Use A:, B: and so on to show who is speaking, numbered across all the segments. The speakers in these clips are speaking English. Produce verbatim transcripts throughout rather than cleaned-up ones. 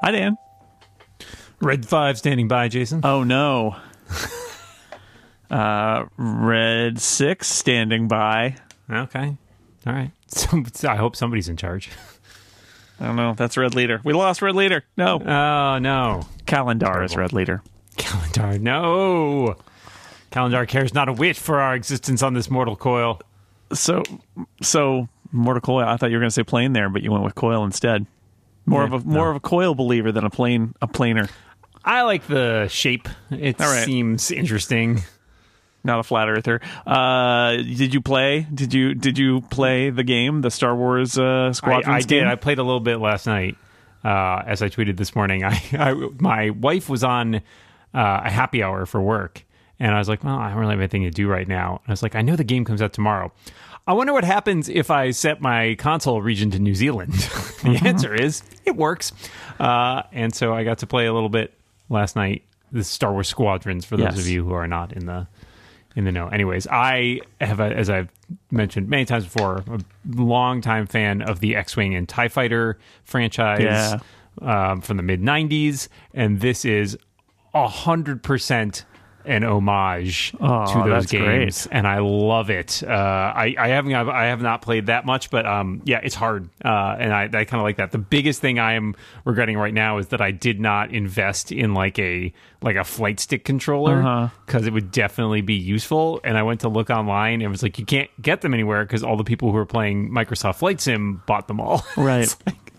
A: Hi, Dan.
B: Red five standing by, Jason.
A: Oh, no. uh, Red six standing by.
B: Okay. All right. So, I hope somebody's in charge.
A: I don't know. That's Red Leader. We lost Red Leader. No.
B: Oh, no.
A: Kalendar is Red Leader.
B: Kalendar, no. Kalendar cares not a whit for our existence on this mortal coil.
A: So, so mortal coil. I thought you were going to say plane there, but you went with coil instead. More
B: Yeah,
A: of a more
B: no.
A: of a coil believer than a plane a planer.
B: I like the shape. It
A: All right.
B: seems interesting.
A: Not a flat earther. Uh, did you play? Did you did you play the game, the Star Wars uh, Squadrons
B: I, I
A: game?
B: did. I played a little bit last night. Uh, as I tweeted this morning, I, I my wife was on uh, a happy hour for work, and I was like, "Well, I don't really have anything to do right now." And I was like, "I know the game comes out tomorrow. I wonder what happens if I set my console region to New Zealand." The answer is it works, uh, and so I got to play a little bit last night. The Star Wars Squadrons, for those
A: Yes.
B: of you who are not in the in the know. Anyways, I have, a, as I've mentioned many times before, a longtime fan of the X-Wing and TIE Fighter franchise
A: Yeah.
B: um, from the mid nineties, and this is one hundred percent an homage
A: Oh,
B: to those
A: that's
B: games,
A: great.
B: and I love it. Uh, I, I haven't I have not played that much, but um, yeah, it's hard, uh, and I, I kind of like that. The biggest thing I am regretting right now is that I did not invest in like a like a flight stick controller, because it would definitely be useful. And I went to look online, and it was like you can't get them anywhere because all the people who are playing Microsoft Flight Sim bought them all.
A: Right.
B: It's like,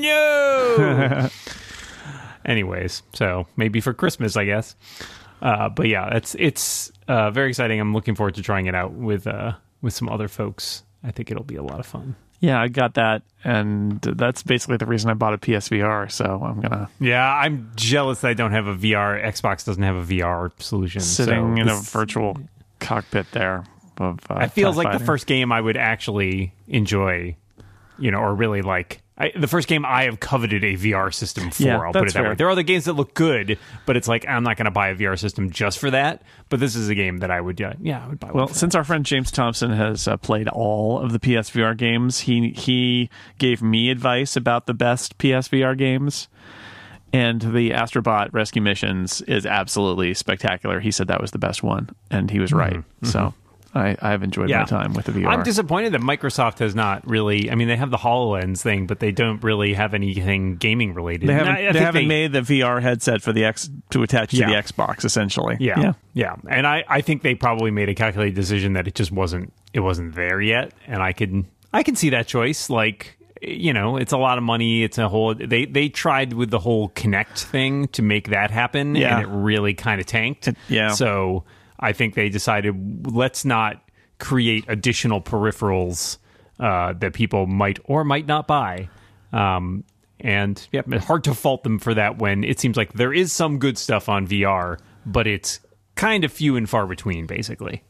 B: no. Anyways, so maybe for Christmas, I guess. Uh, but yeah, it's it's uh, very exciting. I'm looking forward to trying it out with uh, with some other folks. I think it'll be a lot of fun.
A: Yeah, I got that, and that's basically the reason I bought a P S V R. So I'm gonna
B: Yeah, I'm jealous that I don't have a V R. Xbox doesn't have a V R solution.
A: sitting
B: so
A: in a
B: this-
A: virtual cockpit there. Of uh,
B: It feels
A: TIE
B: like the
A: fighter.
B: first game I would actually enjoy, you know, or really like. I, the first game I have coveted a V R system for.
A: Yeah,
B: I'll put
A: that's
B: it that
A: fair.
B: way. There are other games that look good, but it's like I'm not going to buy a V R system just for that. But this is a game that I would, uh, yeah, I would buy. one
A: Well,
B: for
A: since our friend James Thompson has uh, played all of the P S V R games, he he gave me advice about the best P S V R games. And the Astrobot Rescue Missions is absolutely spectacular. He said that was the best one, and he was right.
B: Mm-hmm.
A: So I, I've enjoyed
B: Yeah.
A: my time with the V R.
B: I'm disappointed that Microsoft has not really. I mean, they have the HoloLens thing, but they don't really have anything gaming related.
A: They
B: And
A: haven't,
B: I- I
A: they
B: think
A: haven't made the V R headset for the X to attach to
B: Yeah.
A: the Xbox, essentially.
B: Yeah,
A: yeah.
B: yeah, and I, I think they probably made a calculated decision that it just wasn't it wasn't there yet, and I can I can see that choice. Like, you know, it's a lot of money. It's a whole they they tried with the whole Kinect thing to make that happen,
A: Yeah.
B: and it really kind of tanked.
A: yeah.
B: So I think they decided let's not create additional peripherals uh, that people might or might not buy. Um, and yeah, it's hard to fault them for that when it seems like there is some good stuff on V R, but it's kind of few and far between, basically.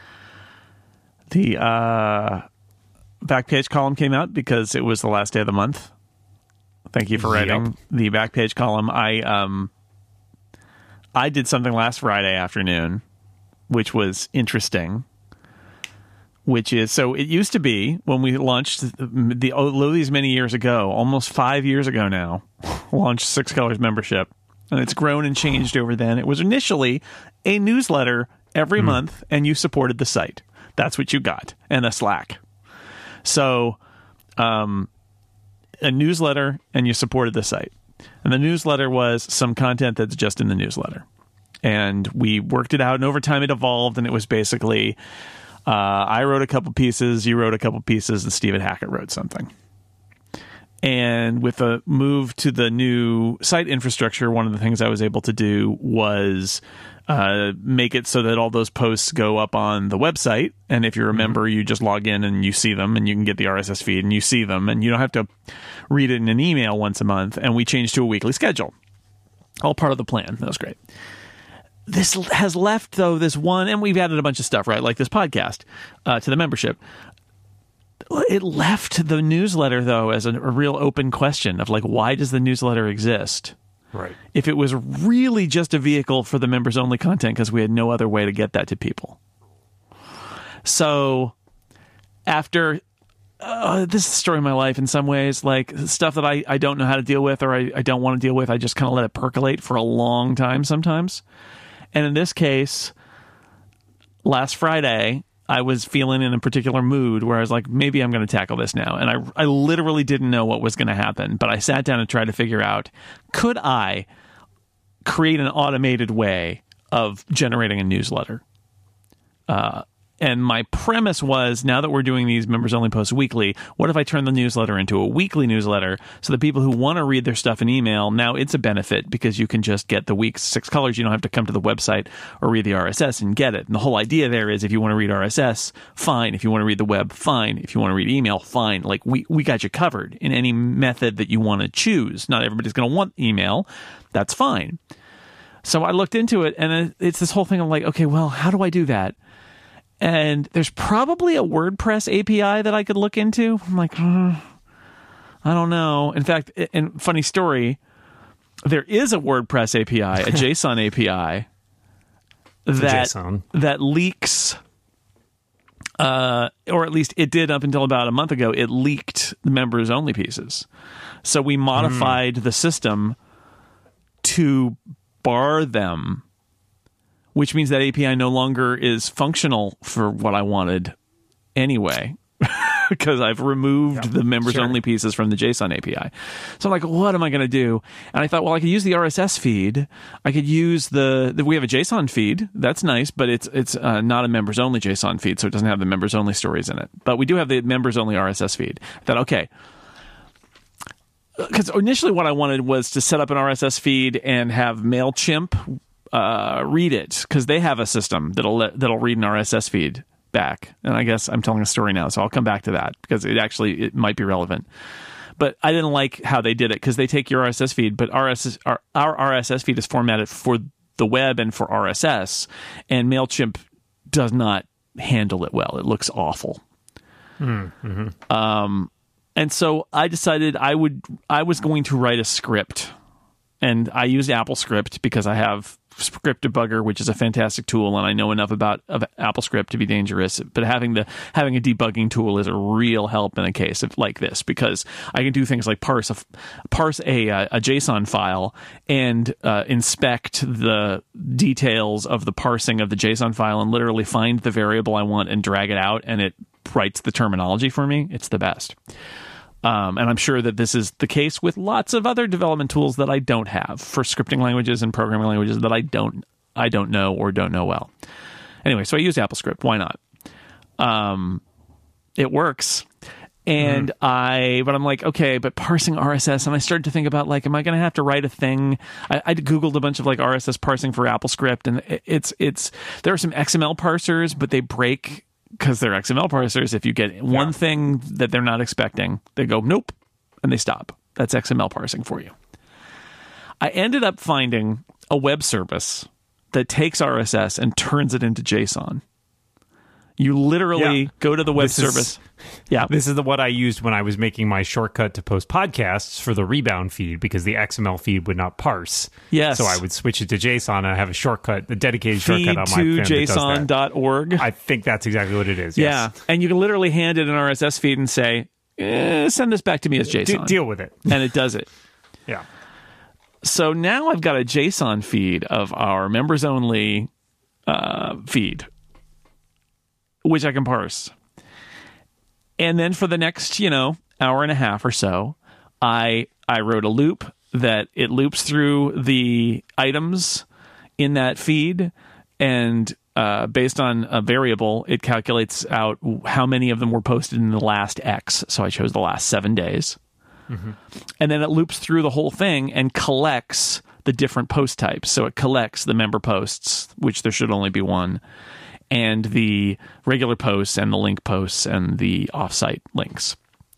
A: The uh, back page column came out because it was the last day of the month. Thank you for writing
B: Yep.
A: the back page column. I um, I did something last Friday afternoon, which was interesting. Which is so it used to be when we launched the, the oh, these many years ago, almost five years ago now, launched Six Colors membership, and it's grown and changed over then. It was initially a newsletter every month, and you supported the site. That's what you got, and a Slack. So, um, a newsletter, and you supported the site, and the newsletter was some content that's just in the newsletter, and we worked it out, and over time it evolved, and it was basically. Uh, I wrote a couple pieces, you wrote a couple pieces, and Stephen Hackett wrote something. And with the move to the new site infrastructure, one of the things I was able to do was uh, make it so that all those posts go up on the website. And if you're a member, you just log in and you see them, and you can get the R S S feed and you see them, and you don't have to read it in an email once a month. And we changed to a weekly schedule. All part of the plan. That was great. This has left, though, this one, and we've added a bunch of stuff, right, like this podcast, uh, to the membership. It left the newsletter, though, as a, a real open question of, like, why does the newsletter exist?
B: Right.
A: If it was really just a vehicle for the members-only content because we had no other way to get that to people. So after uh, this is the story of my life in some ways. Like stuff that I, I don't know how to deal with or I, I don't want to deal with. I just kind of let it percolate for a long time sometimes. And in this case, last Friday, I was feeling in a particular mood where I was like, maybe I'm going to tackle this now. And I, I literally didn't know what was going to happen, but I sat down and tried to figure out, could I create an automated way of generating a newsletter? Uh, and my premise was, now that we're doing these members only posts weekly, what if I turn the newsletter into a weekly newsletter so that people who want to read their stuff in email, now it's a benefit because you can just get the week's six colors. You don't have to come to the website or read the R S S and get it. And the whole idea there is if you want to read R S S, fine. If you want to read the web, fine. If you want to read email, fine. Like we, we got you covered in any method that you want to choose. Not everybody's going to want email. That's fine. So I looked into it and it's this whole thing of like, okay, well, how do I do that? And there's probably a WordPress A P I that I could look into. I'm like, uh, I don't know. In fact, and funny story, there is a WordPress A P I, a JSON A P I that
B: JSON.
A: that leaks, uh, or at least it did up until about a month ago. It leaked the members only pieces, so we modified mm. the system to bar them. Which means that A P I no longer is functional for what I wanted anyway, because I've removed yep, the members-only sure. pieces from the JSON A P I. So I'm like, what am I going to do? And I thought, well, I could use the R S S feed. I could use the, the we have a JSON feed. That's nice, but it's it's uh, not a members-only JSON feed, so it doesn't have the members-only stories in it. But we do have the members-only R S S feed. I thought, okay. Because initially what I wanted was to set up an R S S feed and have MailChimp Uh, read it, because they have a system that'll let, that'll read an R S S feed back. And I guess I'm telling a story now, so I'll come back to that because it actually it might be relevant. But I didn't like how they did it because they take your R S S feed, but R S S, our, our R S S feed is formatted for the web and for R S S, and MailChimp does not handle it well. It looks awful. Mm-hmm. Um, and so I decided I would I was going to write a script, and I used AppleScript because I have Script Debugger, which is a fantastic tool, and I know enough about of AppleScript to be dangerous. But having the having a debugging tool is a real help in a case of like this, because I can do things like parse a parse a a JSON file and uh, inspect the details of the parsing of the JSON file and literally find the variable I want and drag it out, and it writes the terminology for me. It's the best. Um, and I'm sure that this is the case with lots of other development tools that I don't have for scripting languages and programming languages that I don't I don't know or don't know well. Anyway, so I use AppleScript. Why not? Um, it works. And mm-hmm. I, but I'm like, okay, but parsing R S S, and I started to think about like, am I going to have to write a thing? I, I Googled a bunch of like R S S parsing for AppleScript, and it, it's it's there are some X M L parsers, but they break. Because they're X M L parsers, if you get one yeah. thing that they're not expecting, they go, nope, and they stop. That's X M L parsing for you. I ended up finding a web service that takes R S S and turns it into JSON. You literally yeah. go to the web this service. Is, yeah.
B: This is the, what I used when I was making my shortcut to post podcasts for the Rebound feed, because the X M L feed would not parse.
A: Yes.
B: So I would switch it to JSON, and I have a shortcut, a dedicated
A: feed
B: shortcut on my phone
A: to json dot org.
B: I think that's exactly what it is.
A: Yeah.
B: Yes.
A: And you can literally hand it an R S S feed and say, eh, send this back to me as JSON.
B: De- deal with it.
A: And it does it.
B: Yeah.
A: So now I've got a JSON feed of our members only uh, feed, which I can parse. And then for the next, you know, hour and a half or so, I I wrote a loop that it loops through the items in that feed, and uh, based on a variable, it calculates out how many of them were posted in the last X. So I chose the last seven days. Mm-hmm. And then it loops through the whole thing and collects the different post types. So it collects the member posts, which there should only be one, and the regular posts and the link posts and the offsite links,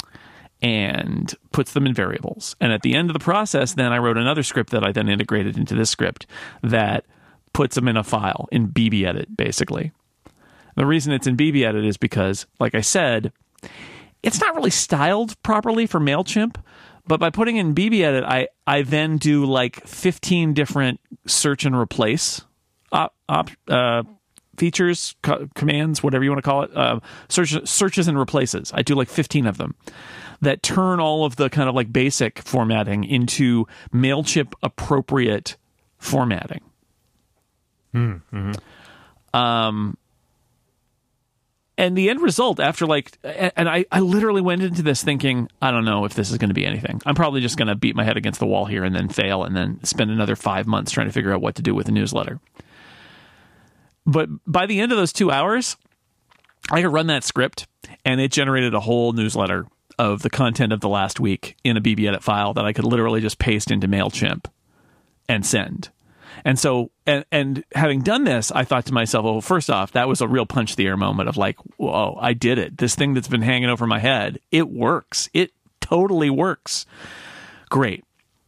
A: and puts them in variables. And at the end of the process, then I wrote another script that I then integrated into this script that puts them in a file in B B Edit, basically. The reason it's in B B Edit is because, like I said, it's not really styled properly for MailChimp, but by putting in B B Edit, I, I then do like fifteen different search and replace op, op, uh, features, co- commands, whatever you want to call it, uh, search, searches and replaces. I do like fifteen of them that turn all of the kind of like basic formatting into MailChimp appropriate formatting.
B: Mm-hmm.
A: Um, and the end result after like, and I, I literally went into this thinking, I don't know if this is going to be anything. I'm probably just going to beat my head against the wall here and then fail and then spend another five months trying to figure out what to do with the newsletter. But by the end of those two hours, I could run that script and it generated a whole newsletter of the content of the last week in a B B Edit file that I could literally just paste into MailChimp and send. And so, and, and having done this, I thought to myself, well, first off, that was a real punch the air moment of like, whoa, I did it. This thing that's been hanging over my head, it works. It totally works. Great.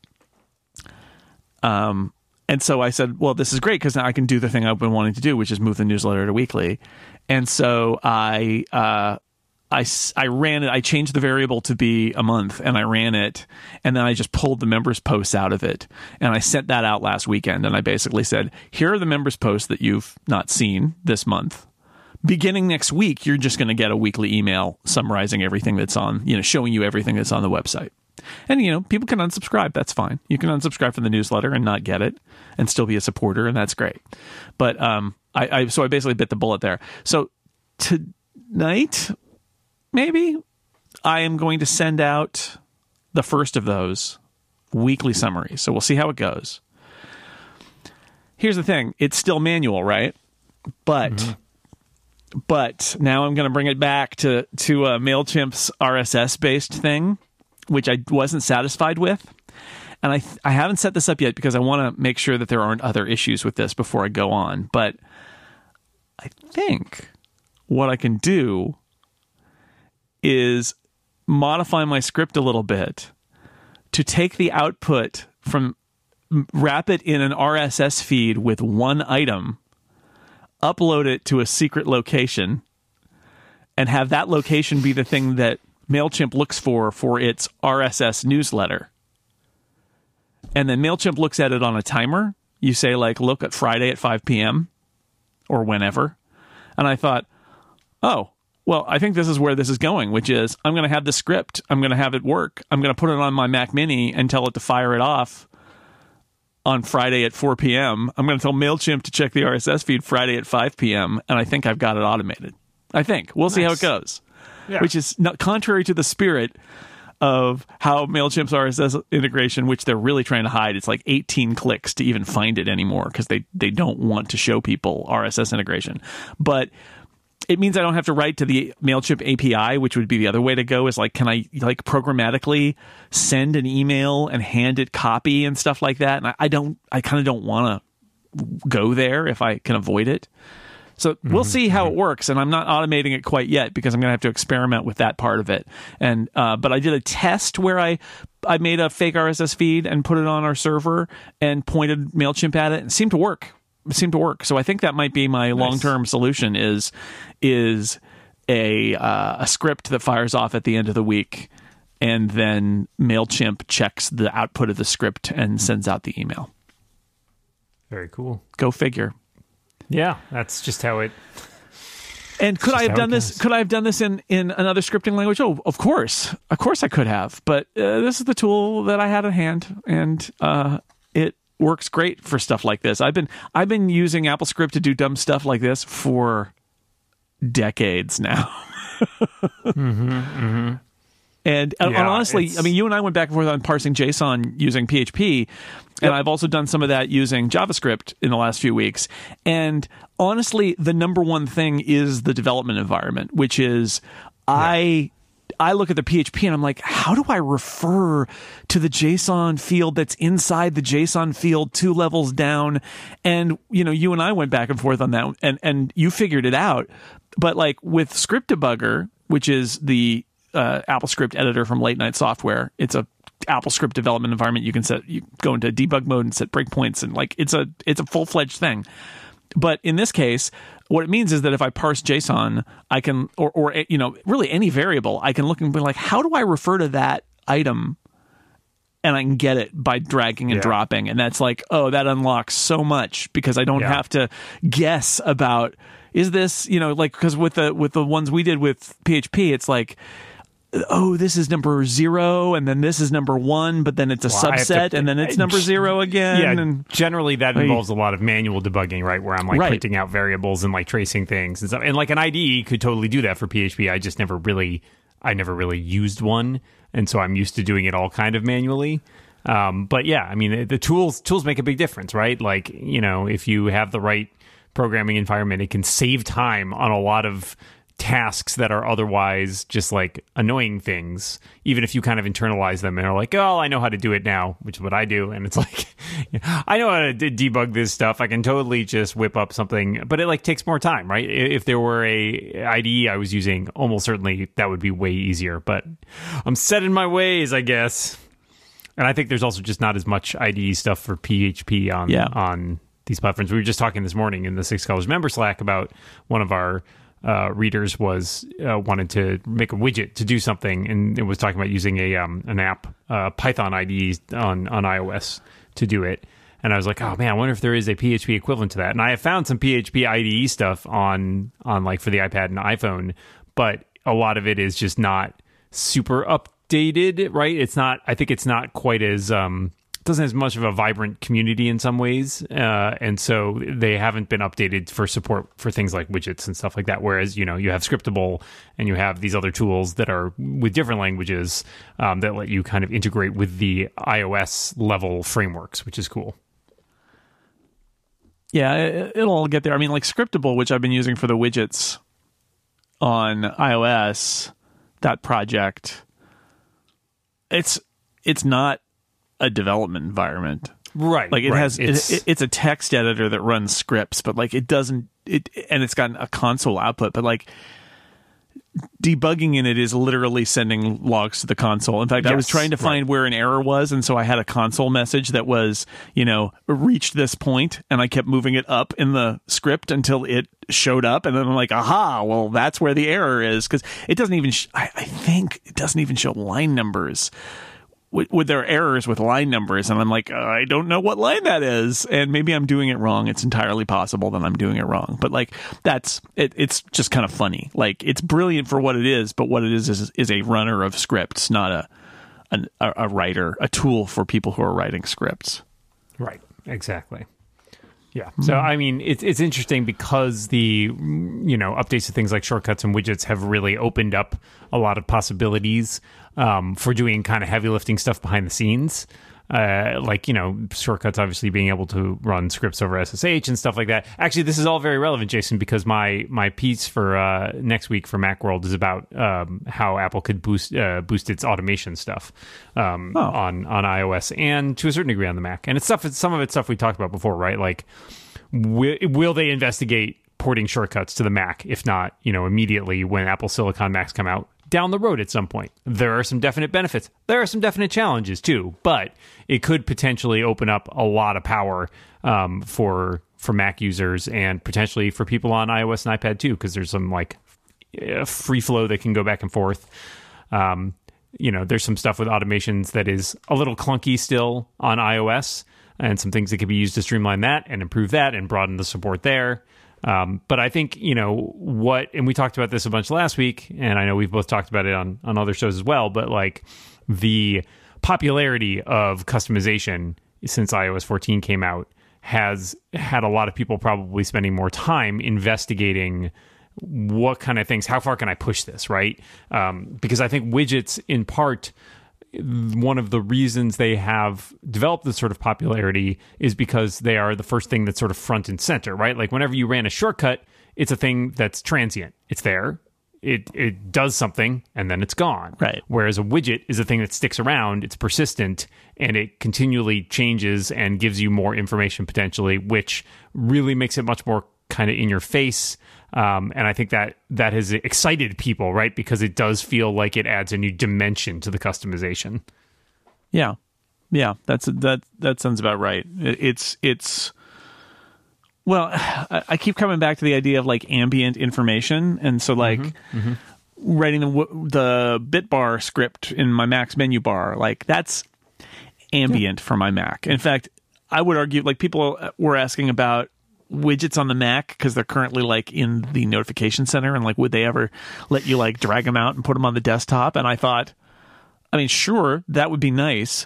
A: Um, and so I said, well, this is great because now I can do the thing I've been wanting to do, which is move the newsletter to weekly. And so I, uh, I, I ran it. I changed the variable to be a month and I ran it. And then I just pulled the members posts out of it. And I sent that out last weekend. And I basically said, here are the members posts that you've not seen this month. Beginning next week, you're just going to get a weekly email summarizing everything that's on, you know, showing you everything that's on the website. And, you know, people can unsubscribe. That's fine. You can unsubscribe from the newsletter and not get it and still be a supporter. And that's great. But um, I, I so I basically bit the bullet there. So tonight, maybe I am going to send out the first of those weekly summaries. So we'll see how it goes. Here's the thing. It's still manual, right? But mm-hmm. but now I'm going to bring it back to, to uh, MailChimp's R S S-based thing, which I wasn't satisfied with. And I, I haven't set this up yet because I want to make sure that there aren't other issues with this before I go on. But I think what I can do is modify my script a little bit to take the output from, wrap it in an R S S feed with one item, upload it to a secret location, and have that location be the thing that MailChimp looks for for its R S S newsletter. And then MailChimp looks at it on a timer. You say, like, look at Friday at five p.m. or whenever. And I thought, oh, well, I think this is where this is going, which is I'm going to have the script. I'm going to have it work. I'm going to put it on my Mac Mini and tell it to fire it off on Friday at four p.m. I'm going to tell MailChimp to check the R S S feed Friday at five p.m. And I think I've got it automated. I think. We'll nice. see how it goes. Yeah. Which is not contrary to the spirit of how MailChimp's R S S integration, which they're really trying to hide. It's like eighteen clicks to even find it anymore because they, they don't want to show people R S S integration. But it means I don't have to write to the MailChimp A P I, which would be the other way to go, is like, can I like programmatically send an email and hand it copy and stuff like that? And I, I don't, I kind of don't want to go there if I can avoid it. So mm-hmm. we'll see how it works, and I'm not automating it quite yet because I'm going to have to experiment with that part of it. And uh, but I did a test where I I made a fake R S S feed and put it on our server and pointed MailChimp at it, and it seemed to work. It seemed to work. So I think that might be my nice. long-term solution is is a uh, a script that fires off at the end of the week, and then MailChimp checks the output of the script and sends out the email.
B: Very cool.
A: Go figure.
B: Yeah, that's just how it.
A: And could I have done this? Could I have done this in, in another scripting language? Oh, of course, of course I could have. But uh, this is the tool that I had at hand, and uh, it works great for stuff like this. I've been I've been using AppleScript to do dumb stuff like this for decades now.
B: mm-hmm, mm-hmm.
A: And, yeah, and honestly,
B: it's...
A: I mean, you and I went back and forth on parsing JSON using P H P, and yep. I've also done some of that using JavaScript in the last few weeks. And honestly, the number one thing is the development environment, which is yeah. I I look at the P H P and I'm like, how do I refer to the JSON field that's inside the JSON field two levels down? And, you know, you and I went back and forth on that, and, and you figured it out. But like with Script Debugger, which is the Uh, AppleScript editor from Late Night Software. It's a AppleScript development environment. You can set, you go into debug mode and set breakpoints, and like it's a it's a full fledged thing. But in this case, what it means is that if I parse JSON, I can, or or you know, really any variable, I can look and be like, how do I refer to that item? And I can get it by dragging and yeah. dropping, and that's like, oh, that unlocks so much because I don't yeah. have to guess about, is this, you know, like, because with the with the ones we did with P H P, it's like, oh, this is number zero, and then this is number one, but then it's a well, subset, to, and then it's number zero again.
B: Yeah,
A: and
B: generally that involves a lot of manual debugging, right? Where I'm like right. printing out variables and like tracing things and stuff. And like an I D E could totally do that for P H P. I just never really, I never really used one, and so I'm used to doing it all kind of manually. Um, but yeah, I mean, the tools tools make a big difference, right? Like, you know, if you have the right programming environment, it can save time on a lot of tasks that are otherwise just like annoying things, even if you kind of internalize them and are like, oh, I know how to do it now, which is what I do. And it's like, I know how to de- debug this stuff. I can totally just whip up something, but it like takes more time, right? If there were a I D E I was using, almost certainly that would be way easier, but I'm set in my ways, I guess. And I think there's also just not as much I D E stuff for P H P on, yeah. on these platforms. We were just talking this morning in the Six Colors member Slack about one of our Uh, readers was uh, wanted to make a widget to do something, and it was talking about using a um, an app, uh, Python I D E on on iOS to do it. And I was like, oh man, I wonder if there is a P H P equivalent to that. And I have found some P H P I D E stuff on on like for the iPad and iPhone, but a lot of it is just not super updated, right? It's not. I think it's not quite as um, doesn't have as much of a vibrant community in some ways, uh, and so they haven't been updated for support for things like widgets and stuff like that. Whereas, you know, you have Scriptable and you have these other tools that are with different languages um, that let you kind of integrate with the iOS level frameworks, which is cool.
A: Yeah, it, it'll all get there. I mean, like Scriptable, which I've been using for the widgets on iOS, that project, it's it's not a development environment,
B: right?
A: Like it
B: right.
A: has, it's, it, it's a text editor that runs scripts, but like it doesn't, it, and it's got a console output, but like debugging in it is literally sending logs to the console. In fact, yes, I was trying to find right. where an error was, and so I had a console message that was, you know, reached this point, and I kept moving it up in the script until it showed up, and then I'm like, aha, well, that's where the error is, because it doesn't even, sh- I, I think it doesn't even show line numbers with, with their errors with line numbers, and I'm like, uh, I don't know what line that is, and maybe I'm doing it wrong. It's entirely possible that I'm doing it wrong, but like that's it, it's just kind of funny. Like it's brilliant for what it is, but what it is is, is a runner of scripts, not a, an, a a writer, a tool for people who are writing scripts.
B: Right. Exactly. Yeah. So, I mean, it's it's interesting because the, you know, updates to things like shortcuts and widgets have really opened up a lot of possibilities um, for doing kind of heavy lifting stuff behind the scenes. Uh, like, you know, shortcuts obviously being able to run scripts over S S H and stuff like that. Actually, this is all very relevant, Jason, because my my piece for uh, next week for Macworld is about um, how Apple could boost uh, boost its automation stuff um, oh. on on iOS and to a certain degree on the Mac. And it's stuff. It's some of it's stuff we talked about before, right? Like, will, will they investigate porting shortcuts to the Mac? If not, you know, immediately when Apple Silicon Macs come out down the road at some point. There are some definite benefits. There are some definite challenges too, but it could potentially open up a lot of power um, for for Mac users and potentially for people on iOS and iPad too, because there's some like free flow that can go back and forth. Um, you know, there's some stuff with automations that is a little clunky still on iOS, and some things that could be used to streamline that and improve that and broaden the support there. Um, but I think, you know, what, and we talked about this a bunch last week, and I know we've both talked about it on, on other shows as well, but like the popularity of customization since iOS fourteen came out has had a lot of people probably spending more time investigating what kind of things, how far can I push this, right? Um, because I think widgets in part, one of the reasons they have developed this sort of popularity is because they are the first thing that's sort of front and center, right? Like whenever you ran a shortcut, it's a thing that's transient. It's there, it it does something, and then it's gone.
A: Right.
B: Whereas a widget is a thing that sticks around, it's persistent, and it continually changes and gives you more information potentially, which really makes it much more kind of in your face. Um, and I think that that has excited people, right? Because it does feel like it adds a new dimension to the customization.
A: Yeah, yeah, that's that. That sounds about right. It, it's it's. Well, I, I keep coming back to the idea of like ambient information, and so like mm-hmm, mm-hmm. writing the the bitbar script in my Mac's menu bar, like that's ambient yeah. for my Mac. In fact, I would argue, like people were asking about widgets on the Mac because they're currently like in the notification center, and like would they ever let you like drag them out and put them on the desktop? And I thought, I mean, sure, that would be nice.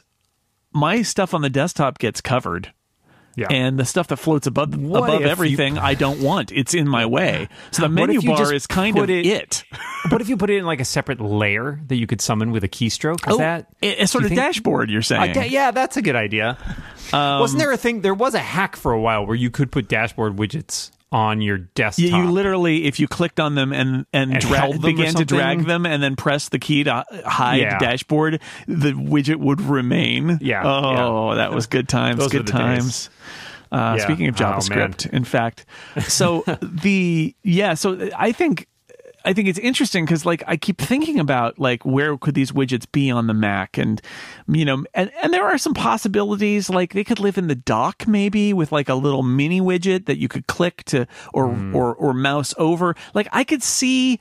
A: My stuff on the desktop gets covered. Yeah. And the stuff that floats above what above everything, you... I don't want. It's in my way. So the menu bar is kind of it. it.
B: What if you put it in like a separate layer that you could summon with a keystroke? Is
A: oh,
B: that
A: a sort of think... dashboard? You're saying?
B: Uh, da- yeah, that's a good idea. Um, Wasn't there a thing? There was a hack for a while where you could put dashboard widgets on your desktop.
A: You, you literally, if you clicked on them and and,
B: and
A: dra- began to drag them, and then press the key to hide yeah. dashboard, the widget would remain.
B: Yeah.
A: Oh,
B: yeah.
A: that was good times.
B: Those
A: good times.
B: Days.
A: Uh,
B: yeah.
A: Speaking of JavaScript, oh, in fact, so the yeah, so I think I think it's interesting because like I keep thinking about like where could these widgets be on the Mac, and you know, and and there are some possibilities like they could live in the dock maybe with like a little mini widget that you could click to or mm. or or mouse over. Like I could see.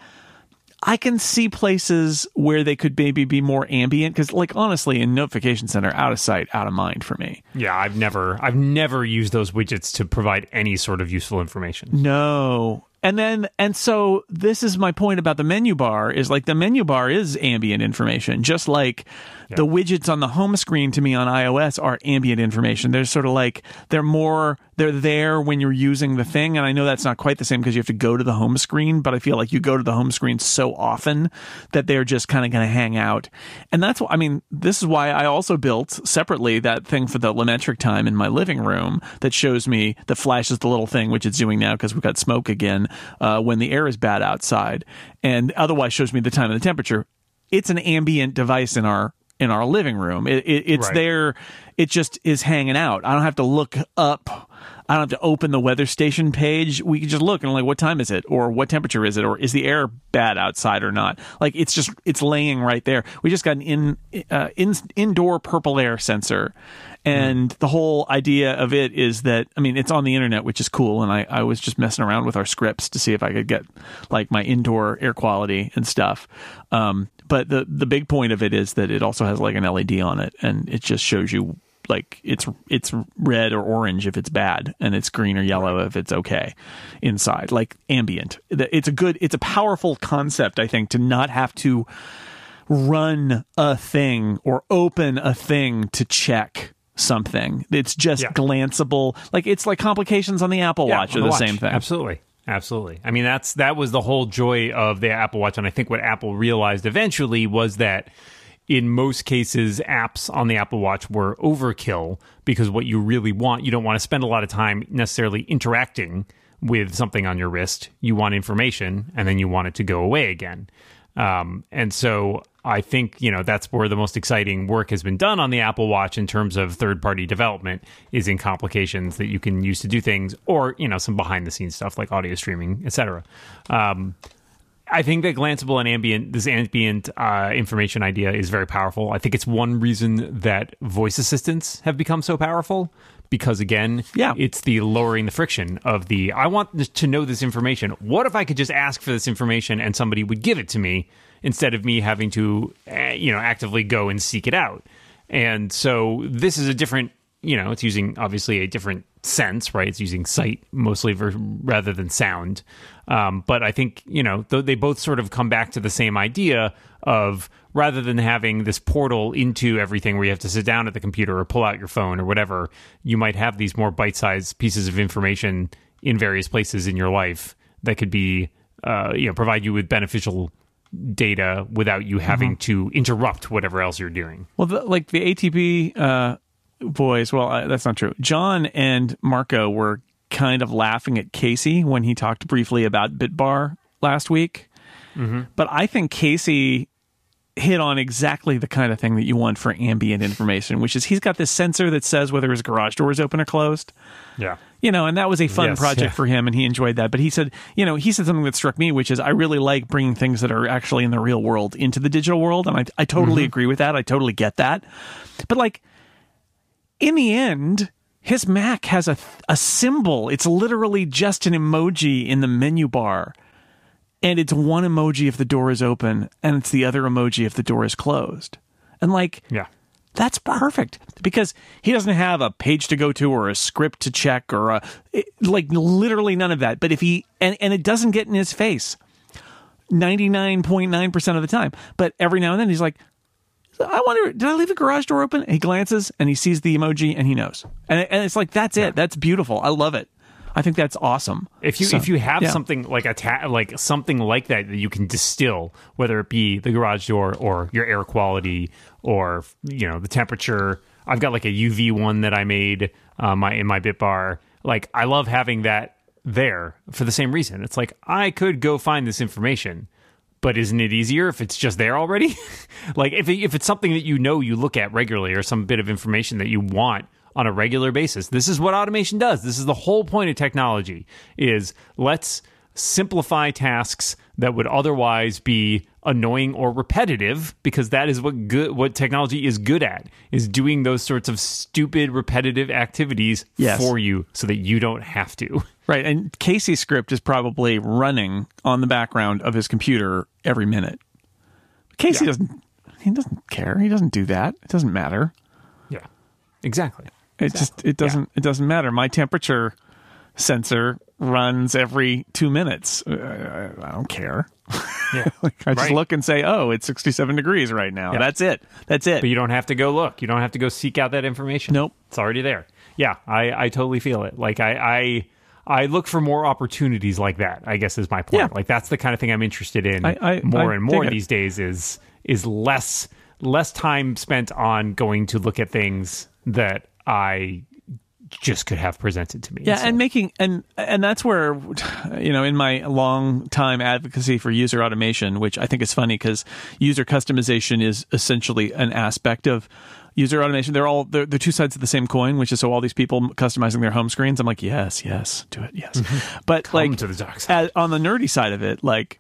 A: I can see places where they could maybe be more ambient because, like, honestly, in Notification Center, out of sight, out of mind for me.
B: Yeah, I've never, I've never used those widgets to provide any sort of useful information.
A: No. And then, and so this is my point about the menu bar is like the menu bar is ambient information, just like yeah. the widgets on the home screen to me on iOS are ambient information. They're sort of like, they're more, they're there when you're using the thing. And I know that's not quite the same because you have to go to the home screen, but I feel like you go to the home screen so often that they're just kind of going to hang out. And that's what, I mean, this is why I also built separately that thing for the Lemetric time in my living room that shows me, that flashes the little thing, which it's doing now because we've got smoke again. Uh, when the air is bad outside, and otherwise shows me the time and the temperature. It's an ambient device in our in our living room. It, it, it's
B: right.
A: there. It just is hanging out. I don't have to look up. I don't have to open the weather station page. We can just look and like, what time is it, or what temperature is it, or is the air bad outside or not? Like it's just it's laying right there. We just got an in, uh, in indoor purple air sensor. And mm. the whole idea of it is that, I mean, it's on the internet, which is cool. And I, I was just messing around with our scripts to see if I could get like my indoor air quality and stuff. Um, but the, the big point of it is that it also has like an L E D on it, and it just shows you like it's it's red or orange if it's bad, and it's green or yellow if it's okay inside, like ambient. It's a good, it's a powerful concept, I think, to not have to run a thing or open a thing to check something. It's just yeah. glanceable. Like it's like complications on the Apple
B: yeah,
A: Watch are
B: the,
A: the
B: watch.
A: same thing.
B: Absolutely. Absolutely. I mean, that's that was the whole joy of the Apple Watch. And I think what Apple realized eventually was that in most cases, apps on the Apple Watch were overkill because what you really want, you don't want to spend a lot of time necessarily interacting with something on your wrist. You want information, and then you want it to go away again. Um, and so I think, you know, that's where the most exciting work has been done on the Apple Watch in terms of third-party development is in complications that you can use to do things, or, you know, some behind-the-scenes stuff like audio streaming, et cetera. Um, I think that glanceable and ambient, this ambient uh, information idea is very powerful. I think it's one reason that voice assistants have become so powerful. Because again,
A: yeah.
B: it's the lowering the friction of the, I want to know this information. What if I could just ask for this information and somebody would give it to me instead of me having to, uh, you know, actively go and seek it out? And so this is a different, you know, it's using obviously a different sense, right? It's using sight mostly ver- rather than sound. Um, but I think, you know, th- they both sort of come back to the same idea of rather than having this portal into everything where you have to sit down at the computer or pull out your phone or whatever, you might have these more bite-sized pieces of information in various places in your life that could be, uh, you know, provide you with beneficial data without you having mm-hmm. to interrupt whatever else you're doing.
A: Well, the, like the A T P uh, boys, well, uh, that's not true. John and Marco were kind of laughing at Casey when he talked briefly about BitBar last week. Mm-hmm. But I think Casey hit on exactly the kind of thing that you want for ambient information, which is he's got this sensor that says whether his garage door is open or closed.
B: Yeah.
A: You know, and that was a fun yes, project yeah. for him, and he enjoyed that. But he said, you know, he said something that struck me, which is I really like bringing things that are actually in the real world into the digital world. And I, I totally mm-hmm. agree with that. I totally get that. But like, in the end, his Mac has a, a symbol. It's literally just an emoji in the menu bar. And it's one emoji if the door is open, and it's the other emoji if the door is closed. And like,
B: yeah.
A: That's perfect because he doesn't have a page to go to or a script to check or a, it, like literally none of that. But if he, and, and it doesn't get in his face ninety-nine point nine percent of the time. But every now and then he's like, I wonder, did I leave the garage door open? And he glances and he sees the emoji and he knows. And, it, and it's like, that's
B: yeah.
A: it. That's beautiful. I love it. I think that's awesome.
B: If you
A: so,
B: if you have
A: yeah.
B: something like a ta- like something like that that you can distill, whether it be the garage door or your air quality or you know the temperature. I've got like a U V one that I made uh, my in my bit bar. Like I love having that there for the same reason. It's like I could go find this information, but isn't it easier if it's just there already? Like if it, if it's something that you know you look at regularly or some bit of information that you want on a regular basis. This is what automation does. This is the whole point of technology is let's simplify tasks that would otherwise be annoying or repetitive because that is what good what technology is good at is doing those sorts of stupid repetitive activities
A: yes.
B: for you so that you don't have to.
A: Right. And Casey's script is probably running on the background of his computer every minute. Casey yeah. doesn't he doesn't care. He doesn't do that. It doesn't matter.
B: Yeah. Exactly.
A: It
B: exactly.
A: just it doesn't
B: yeah.
A: it doesn't matter. My temperature sensor runs every two minutes. Uh, I don't care.
B: Yeah,
A: like I just
B: right.
A: look and say, "Oh, it's sixty-seven degrees right now."
B: Yeah.
A: That's it. That's it.
B: But you don't have to go look. You don't have to go seek out that information.
A: Nope,
B: it's already there. Yeah, I, I totally feel it. Like I, I I look for more opportunities like that. I guess is my point.
A: Yeah.
B: Like that's the kind of thing I'm interested in
A: I, I,
B: more
A: I
B: and more
A: dig it.
B: these days. Is is less less time spent on going to look at things that I just could have presented to me.
A: Yeah,
B: so.
A: and making and and that's where, you know, in my long time advocacy for user automation, which I think is funny because user customization is essentially an aspect of user automation. They're all they're, they're two sides of the same coin, which is so all these people customizing their home screens. I'm like, yes, yes, do it, yes.
B: Mm-hmm.
A: But
B: Come
A: like
B: to the dark side.
A: As, on the nerdy side of it, like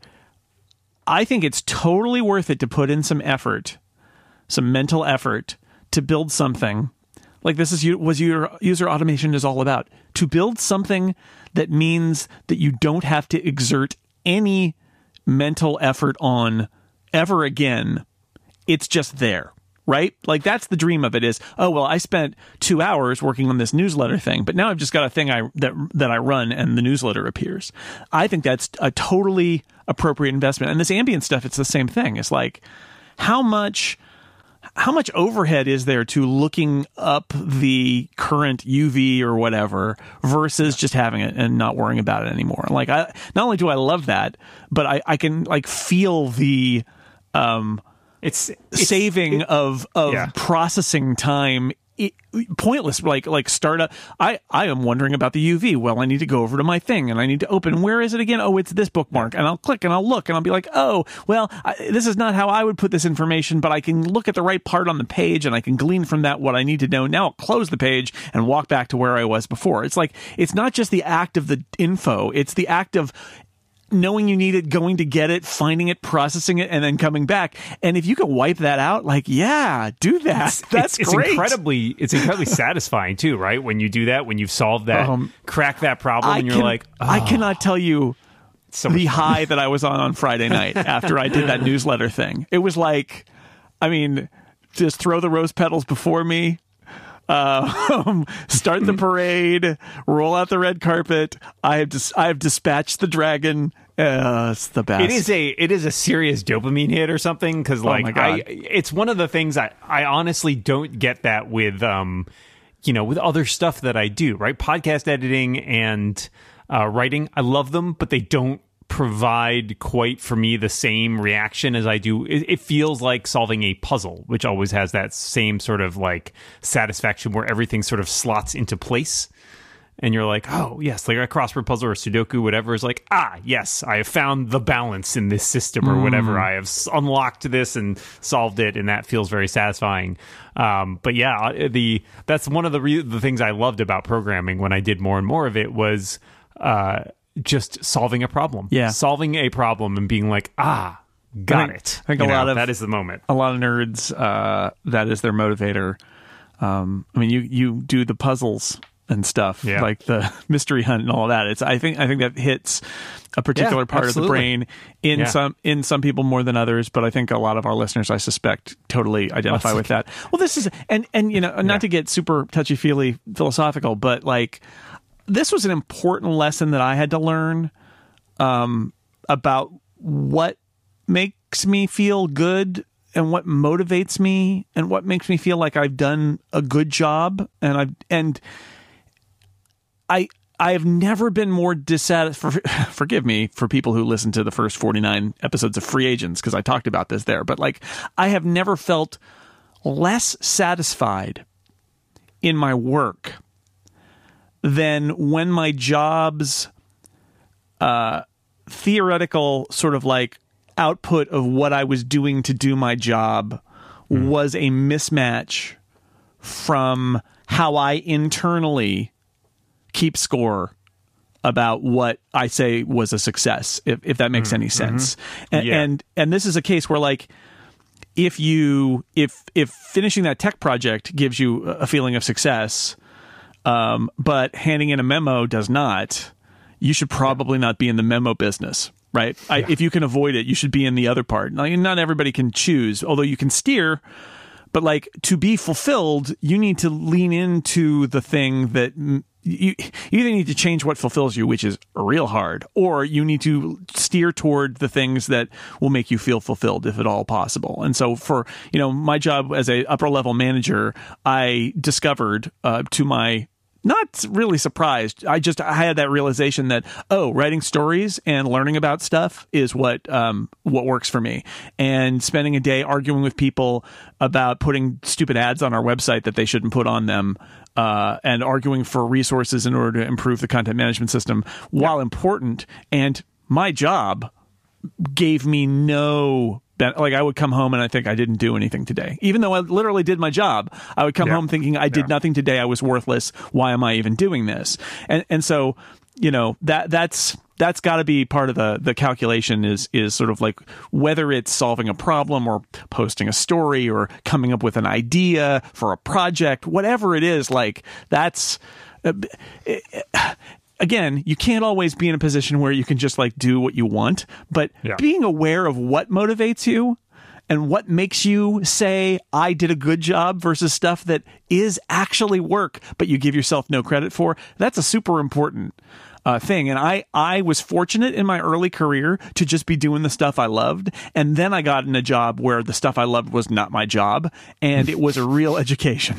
A: I think it's totally worth it to put in some effort, some mental effort to build something. Like this is was your user automation is all about, to build something that means that you don't have to exert any mental effort on ever again. It's just there, right? Like that's the dream of it is, oh, well, I spent two hours working on this newsletter thing, but now I've just got a thing I that that I run and the newsletter appears. I think that's a totally appropriate investment. And this ambient stuff, it's the same thing. It's like how much How much overhead is there to looking up the current U V or whatever versus just having it and not worrying about it anymore? Like, I not only do I love that, but I, I can like feel the um,
B: it's, it's
A: saving
B: it,
A: of of
B: yeah.
A: processing time. It, pointless, like like startup. I I am wondering about the U V. Well, I need to go over to my thing and I need to open. Where is it again? Oh, it's this bookmark. And I'll click and I'll look and I'll be like, oh, well, I, this is not how I would put this information, but I can look at the right part on the page and I can glean from that what I need to know. Now I'll close the page and walk back to where I was before. It's like it's not just the act of the info; it's the act of knowing you need it, going to get it, finding it, processing it, and then coming back. And if you could wipe that out, like, yeah, do that.
B: It's,
A: That's
B: it's,
A: great.
B: It's incredibly, it's incredibly satisfying too, right? When you do that, when you've solved that, um, crack that problem,
A: I
B: and you're
A: can,
B: like, oh,
A: I cannot tell you
B: so
A: the high that I was on on Friday night after I did that newsletter thing. It was like, I mean, just throw the rose petals before me. Uh, start the parade, roll out the red carpet. I have dis- I have dispatched the dragon. Uh, it's the best.
B: It is a it is a serious dopamine hit or something because like
A: oh my God.
B: I, it's one of the things I I honestly don't get that with um you know with other stuff that I do, right? Podcast editing and uh, writing, I love them, but they don't provide quite for me the same reaction as I do. It, it feels like solving a puzzle, which always has that same sort of like satisfaction where everything sort of slots into place. And you're like, oh, yes, like a crossword puzzle or Sudoku, whatever, is like, ah, yes, I have found the balance in this system or mm. whatever. I have unlocked this and solved it, and that feels very satisfying. Um, but yeah, the that's one of the, re- the things I loved about programming when I did more and more of it was uh, just solving a problem.
A: Yeah.
B: Solving a problem and being like, ah, got
A: I think,
B: it.
A: I think
B: you
A: a
B: know,
A: lot of
B: that is the moment.
A: A lot of nerds, uh, that is their motivator. Um, I mean, you, you do the puzzles and stuff,
B: Yeah.
A: like the mystery hunt and all of that. It's I think I think that hits a particular
B: Yeah,
A: part
B: absolutely.
A: of the brain in
B: Yeah.
A: some in some people more than others, but I think a lot of our listeners, I suspect, totally identify
B: Well,
A: with that. Well, this is and and you know, not
B: Yeah.
A: to get super touchy feely philosophical, but like this was an important lesson that I had to learn um, about what makes me feel good and what motivates me and what makes me feel like I've done a good job. And I've, and I, I have never been more dissatisfied. Forgive me for people who listen to the first forty-nine episodes of Free Agents, because I talked about this there, but like, I have never felt less satisfied in my work than when my job's, uh, theoretical sort of like output of what I was doing to do my job mm. was a mismatch from how I internally keep score about what I say was a success, if, if that makes mm. any sense. Mm-hmm. And,
B: yeah.
A: and and this is a case where like if you if if finishing that tech project gives you a feeling of success, um, but handing in a memo does not, you should probably not be in the memo business, right? I,
B: Yeah.
A: if you can avoid it, you should be in the other part. Now, not everybody can choose, although you can steer, but like to be fulfilled, you need to lean into the thing that you, you either need to change what fulfills you, which is real hard, or you need to steer toward the things that will make you feel fulfilled, if at all possible. And so for, you know, my job as a upper level manager, I discovered uh, to my not really surprised. I just I had that realization that, oh, writing stories and learning about stuff is what um, what works for me. And spending a day arguing with people about putting stupid ads on our website that they shouldn't put on them, uh, and arguing for resources in order to improve the content management system, while important, and my job gave me no ben- like I would come home and I think I didn't do anything today, even though I literally did my job. I would come
B: Yeah.
A: home thinking I did
B: Yeah.
A: nothing today. I was worthless. Why am I even doing this? And and so, you know, that that's that's got to be part of the the calculation, is is sort of like whether it's solving a problem or posting a story or coming up with an idea for a project, whatever it is. Like that's. Uh, it, it, Again, you can't always be in a position where you can just like do what you want, but
B: Yeah.
A: being aware of what motivates you and what makes you say, I did a good job, versus stuff that is actually work, but you give yourself no credit for, that's a super important uh, thing. And I, I was fortunate in my early career to just be doing the stuff I loved. And then I got in a job where the stuff I loved was not my job, and it was a real education.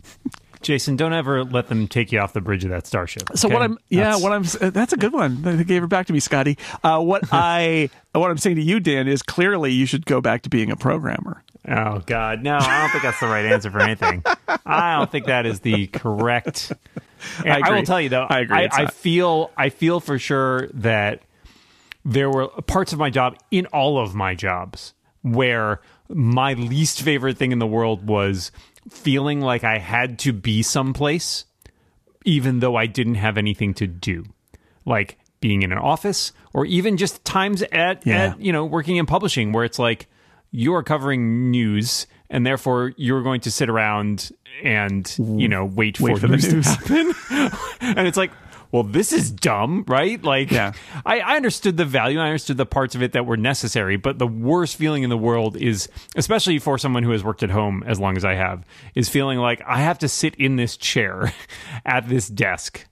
B: Jason, don't ever let them take you off the bridge of that starship.
A: So
B: okay?
A: what I'm, yeah,
B: That's-
A: what I'm, uh, that's a good one. They gave it back to me, Scotty. Uh, what I, what I'm saying to you, Dan, is clearly you should go back to being a programmer.
B: Oh God, no! I don't think that's the right answer for anything. I don't think that is the correct.
A: I
B: I,
A: agree.
B: will tell you though.
A: I agree,
B: I,
A: it's
B: I
A: not.
B: feel. I feel for sure that there were parts of my job, in all of my jobs, where my least favorite thing in the world was feeling like I had to be someplace, even though I didn't have anything to do, like being in an office, or even just times at,
A: Yeah.
B: at you know working in publishing, where it's like you're covering news and therefore you're going to sit around and you know wait,
A: Wait
B: for,
A: for the
B: news,
A: news.
B: to happen. And it's like, well, this is dumb, right? Like,
A: Yeah.
B: I, I understood the value, I understood the parts of it that were necessary, but the worst feeling in the world is, especially for someone who has worked at home as long as I have, is feeling like I have to sit in this chair at this desk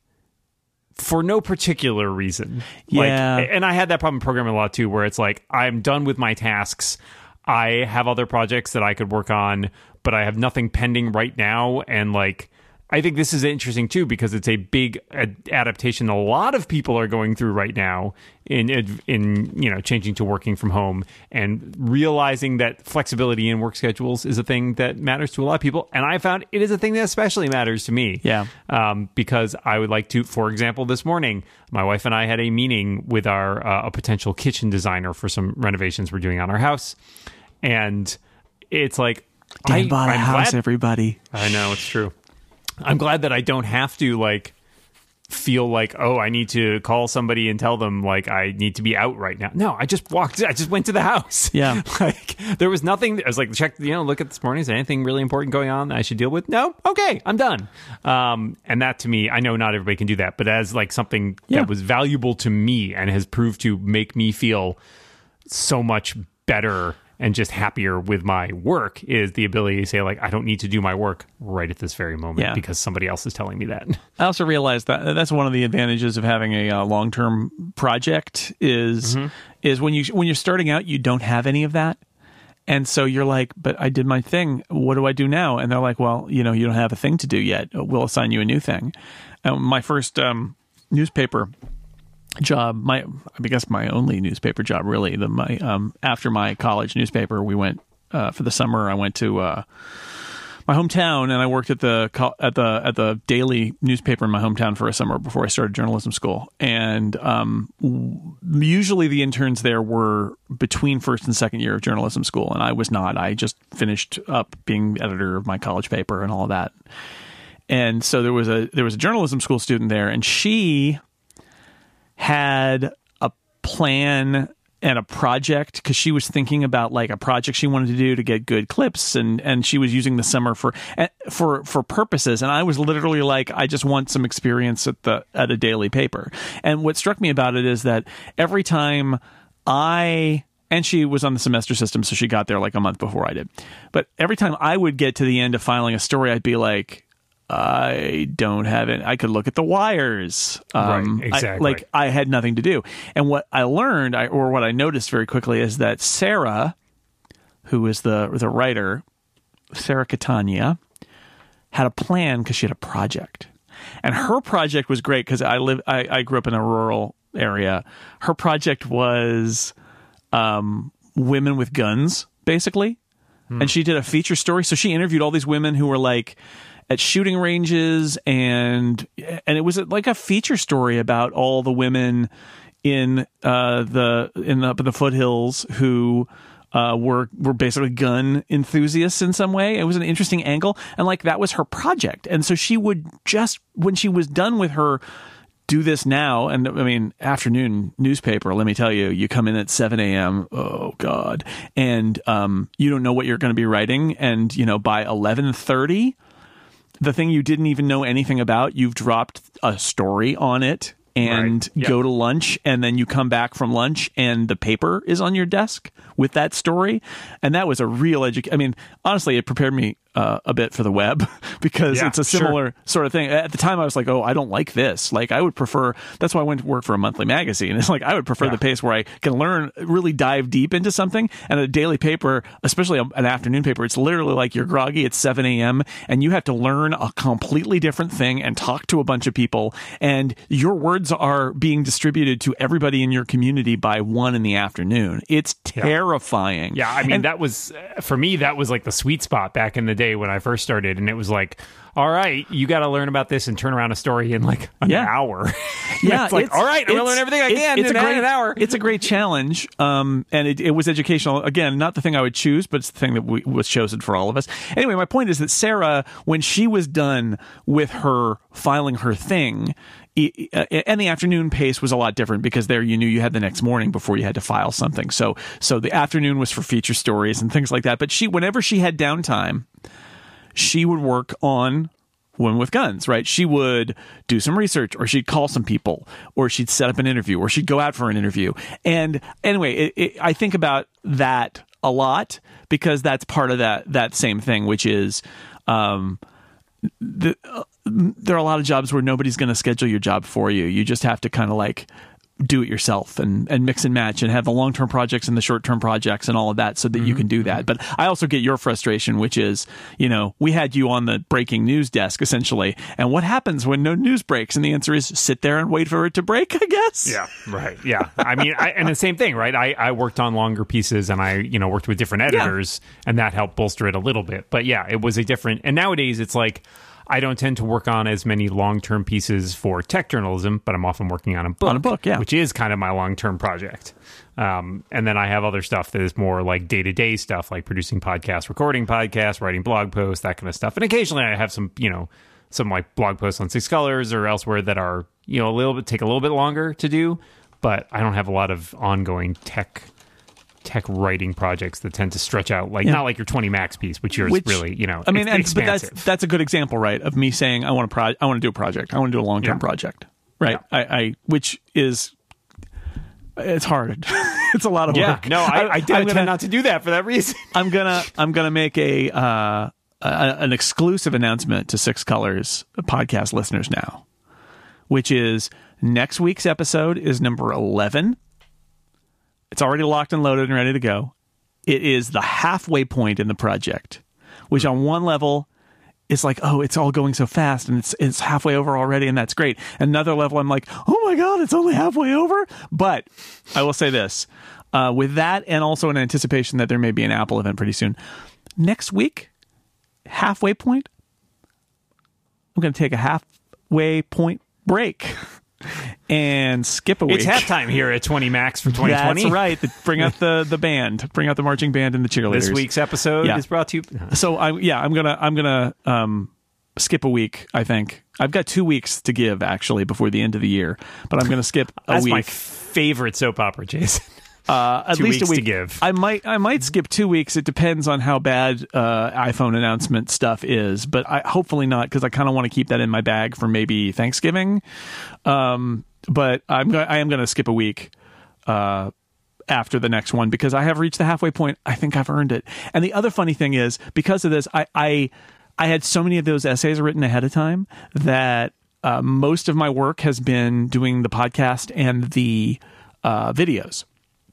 B: for no particular reason.
A: Yeah.
B: Like, and I had that problem programming a lot too, where it's like, I'm done with my tasks. I have other projects that I could work on, but I have nothing pending right now. And like, I think this is interesting too, because it's a big ad- adaptation a lot of people are going through right now in, in, you know, changing to working from home and realizing that flexibility in work schedules is a thing that matters to a lot of people. And I found it is a thing that especially matters to me.
A: Yeah.
B: Um, because I would like to, for example, this morning, my wife and I had a meeting with our, uh, a potential kitchen designer for some renovations we're doing on our house. And it's like,
A: Dan
B: I,
A: bought a
B: I'm
A: house,
B: glad-
A: everybody.
B: I know, it's true. I'm glad that I don't have to like feel like, oh, I need to call somebody and tell them like I need to be out right now. No, I just walked, I just went to the house.
A: Yeah.
B: Like there was nothing. I was like, check, you know, look at this morning. Is there anything really important going on that I should deal with? No. Okay, I'm done. Um, and that to me, I know not everybody can do that, but as like something
A: Yeah.
B: that was valuable to me and has proved to make me feel so much better and just happier with my work is the ability to say, like, I don't need to do my work right at this very moment
A: Yeah.
B: because somebody else is telling me that.
A: I also realized that that's one of the advantages of having a uh, long-term project is
B: Mm-hmm.
A: is when you when you're starting out, you don't have any of that. And so you're like, but I did my thing. What do I do now? And they're like, well, you know, you don't have a thing to do yet. We'll assign you a new thing. And my first um, newspaper job, my I guess my only newspaper job, really. The my um, after my college newspaper, we went uh, for the summer. I went to uh, my hometown, and I worked at the co- at the at the daily newspaper in my hometown for a summer before I started journalism school. And um, w- usually the interns there were between first and second year of journalism school, and I was not. I just finished up being editor of my college paper and all of that. And so there was a there was a journalism school student there, and she had a plan and a project because she was thinking about like a project she wanted to do to get good clips, and and she was using the summer for for for purposes. And I was literally like, I just want some experience at the at a daily paper. And what struck me about it is that every time I and she was on the semester system, so she got there like a month before I did. But every time I would get to the end of filing a story, I'd be like, I don't have it. I could look at the wires. Um,
B: Right, exactly.
A: I, like I had nothing to do. And what I learned, I, or what I noticed very quickly, is that Sarah, who is the the writer, Sarah Catania, had a plan because she had a project, and her project was great because I live. I, I grew up in a rural area. Her project was um, women with guns, basically, hmm. and she did a feature story. So she interviewed all these women who were like at shooting ranges, and and it was like a feature story about all the women in uh, the in the, the foothills who uh, were were basically gun enthusiasts in some way. It was an interesting angle, and like that was her project. And so she would just, when she was done with her do this now, and I mean, afternoon newspaper, let me tell you, you come in at seven a.m. Oh God, and um, you don't know what you're going to be writing, and you know by eleven thirty. The thing you didn't even know anything about, you've dropped a story on it and
B: right. Yep.
A: go to lunch, and then you come back from lunch and the paper is on your desk with that story. And that was a real education. I mean, honestly, it prepared me uh, a bit for the web because
B: yeah,
A: it's a similar
B: sure.
A: sort of thing. At the time, I was like, oh, I don't like this. Like, I would prefer, that's why I went to work for a monthly magazine. It's like, I would prefer
B: yeah.
A: the pace where I can learn, really dive deep into something. And a daily paper, especially an afternoon paper, it's literally like you're groggy at seven a.m. and you have to learn a completely different thing and talk to a bunch of people. And your words are being distributed to everybody in your community by one in the afternoon. It's terrifying.
B: Yeah, I mean,
A: and,
B: that was, for me, that was like the sweet spot back in the day when I first started. And it was like, all right, you got to learn about this and turn around a story in like an
A: yeah.
B: hour.
A: Yeah,
B: it's like,
A: it's,
B: all right, I'm going to learn everything I
A: it's,
B: can
A: it's
B: in
A: a great,
B: an hour.
A: It's a great challenge. Um, and it, it was educational. Again, not the thing I would choose, but it's the thing that we, was chosen for all of us. Anyway, my point is that Sarah, when she was done with her filing her thing, and the afternoon pace was a lot different because there you knew you had the next morning before you had to file something. So, so the afternoon was for feature stories and things like that. But she, whenever she had downtime, she would work on Women with Guns, right? She would do some research, or she'd call some people, or she'd set up an interview, or she'd go out for an interview. And anyway, it, it, I think about that a lot because that's part of that that same thing, which is um, the, uh, there are a lot of jobs where nobody's going to schedule your job for you. You just have to kind of like do it yourself and, and mix and match and have the long-term projects and the short-term projects and all of that so that mm-hmm. you can do that. But I also get your frustration, which is, you know, we had you on the breaking news desk essentially. And what happens when no news breaks? And the answer is sit there and wait for it to break, I guess.
B: Yeah, right. Yeah. I mean, I, and the same thing, right? I, I worked on longer pieces and I, you know, worked with different editors yeah. and that helped bolster it a little bit. But yeah, it was a different, and nowadays it's like, I don't tend to work on as many long-term pieces for tech journalism, but I'm often working on a book,
A: on a book, yeah.
B: which is kind of my long-term project. Um, and then I have other stuff that is more like day-to-day stuff, like producing podcasts, recording podcasts, writing blog posts, that kind of stuff. And occasionally I have some, you know, some like blog posts on Six Colors or elsewhere that are you know, a little bit take a little bit longer to do, but I don't have a lot of ongoing tech tech writing projects that tend to stretch out, like yeah. not like your twenty max piece, which yours which, really, you know,
A: I mean,
B: and,
A: but that's that's a good example, right? Of me saying I want to pro- I want to do a project, I want to do a long term yeah. project, right? Yeah. I, I which is it's hard. It's a lot of
B: yeah.
A: work.
B: No, I, I, I tend gonna, not to do that for that reason.
A: I'm gonna I'm gonna make a, uh, a an exclusive announcement to Six Colors podcast listeners now, which is next week's episode is number eleven. It's already locked and loaded and ready to go. It is the halfway point in the project, which on one level is like, oh, it's all going so fast and it's it's halfway over already, and that's great. Another level, I'm like, oh my God, it's only halfway over. But I will say this, uh, with that and also in anticipation that there may be an Apple event pretty soon, next week, halfway point, I'm going to take a halfway point break. And skip a week.
B: It's halftime here at twenty Max for twenty twenty.
A: That's right. Bring out the, the band. Bring out the marching band and the cheerleaders.
B: This week's episode yeah. is brought to you.
A: So I yeah, I'm gonna I'm gonna um, skip a week. I think I've got two weeks to give actually before the end of the year, but I'm gonna skip a
B: That's
A: week.
B: That's my favorite soap opera, Jason.
A: Uh, at
B: two
A: least
B: weeks
A: a week
B: to give.
A: I might I might skip two weeks. It depends on how bad uh, iPhone announcement stuff is, but I hopefully not, because I kind of want to keep that in my bag for maybe Thanksgiving. Um, but I'm go- I am going to skip a week uh, after the next one, because I have reached the halfway point. I think I've earned it. And the other funny thing is, because of this, I I, I had so many of those essays written ahead of time that uh, most of my work has been doing the podcast and the uh, videos.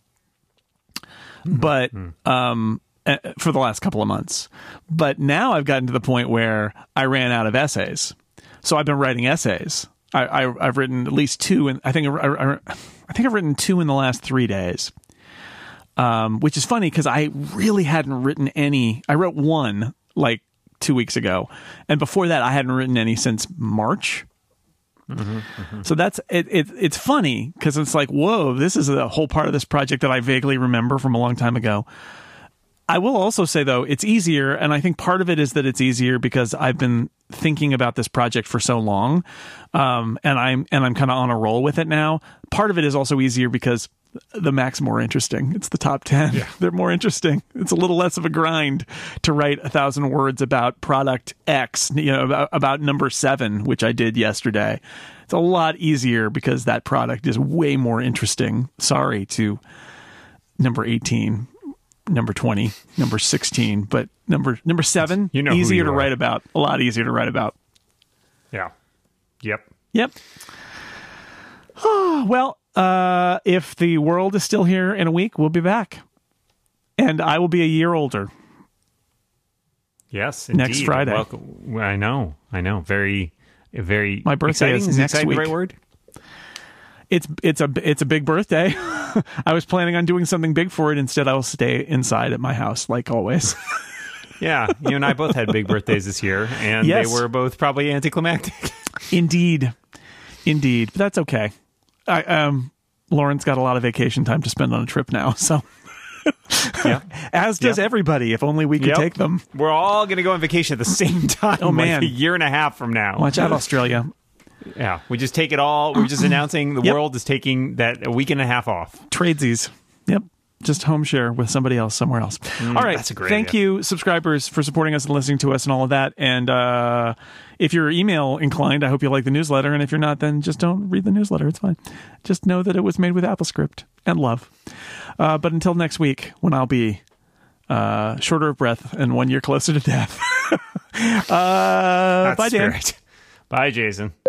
A: But um, for the last couple of months. But now I've gotten to the point where I ran out of essays. So I've been writing essays. I, I, I've written at least two, and I think I, I, I think I've written two in the last three days. Um, which is funny because I really hadn't written any. I wrote one like two weeks ago, and before that, I hadn't written any since March. Mm-hmm, mm-hmm. So that's it, it. It's funny because it's like, whoa, this is a whole part of this project that I vaguely remember from a long time ago. I will also say, though, it's easier, and I think part of it is that it's easier because I've been thinking about this project for so long, um, and I'm and I'm kind of on a roll with it now. Part of it is also easier because the Mac's more interesting. It's the top ten. Yeah. They're more interesting. It's a little less of a grind to write a thousand words about product X, you know, about, about number seven, which I did yesterday. It's a lot easier because that product is way more interesting. Sorry to number eighteen, number twenty, number sixteen, but number number seven, you know, easier to are. write about. A lot easier to write about.
B: Yeah. Yep.
A: Yep. Oh, well, Uh, if the world is still here in a week, we'll be back. And I will be a year older.
B: Yes, indeed.
A: Next Friday.
B: Welcome. I know. I know. Very, very
A: My birthday
B: exciting.
A: is next
B: exciting
A: week.
B: The right word?
A: It's it's a it's a big birthday. I was planning on doing something big for it. Instead, I will stay inside at my house like always.
B: Yeah, you and I both had big birthdays this year, and
A: yes.
B: they were both probably anticlimactic.
A: Indeed. Indeed. But that's okay. I, um, Lauren's got a lot of vacation time to spend on a trip now, so
B: yeah.
A: As does
B: yep.
A: everybody. If only we could
B: yep.
A: take them.
B: We're all going to go on vacation at the same time.
A: Oh man,
B: like a year and a half from now.
A: Watch out, Australia.
B: Yeah, we just take it all. We're just announcing the
A: yep.
B: world is taking that a week and a half off.
A: Tradesies. Yep. Just home share with somebody else somewhere else.
B: Mm,
A: all right.
B: That's a great
A: Thank
B: idea.
A: you, subscribers, for supporting us and listening to us and all of that. And uh, if you're email inclined, I hope you like the newsletter. And if you're not, then just don't read the newsletter. It's fine. Just know that it was made with AppleScript and love. Uh, but until next week, when I'll be uh, shorter of breath and one year closer to death. uh, bye, Dan.
B: Spirit. Bye, Jason.